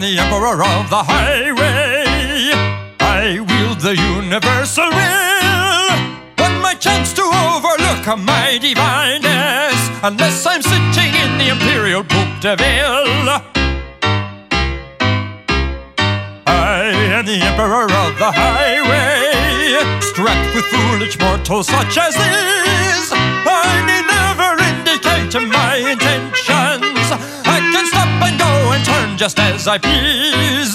the emperor of the highway. I wield the universal will, when my chance to overlook my divineness, unless I'm sitting in the imperial Coupe de Ville. I am the emperor of the highway, strapped with foolish mortals such as these. I need never indicate my intentions. I can stop and go and turn just as I please,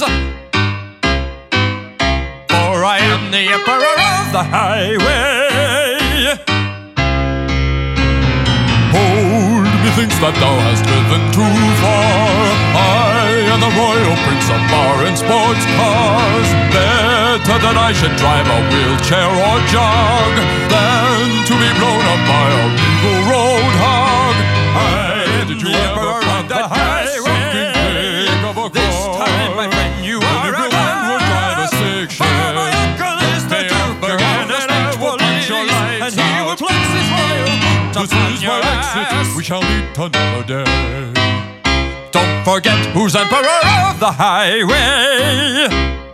for I am the emperor of the highway. Hold, methinks that thou hast driven too far. I am the royal prince of bar and sports cars. Better that I should drive a wheelchair or jog than to be blown up by a regal roadhog. Did you ever ride the highway? This time, my friend, you are a will drive a sick ship. My uncle is the Duke, and I will punch your lights, and he will place his royal boot upon your ass. We shall meet another day. Don't forget who's emperor of the highway.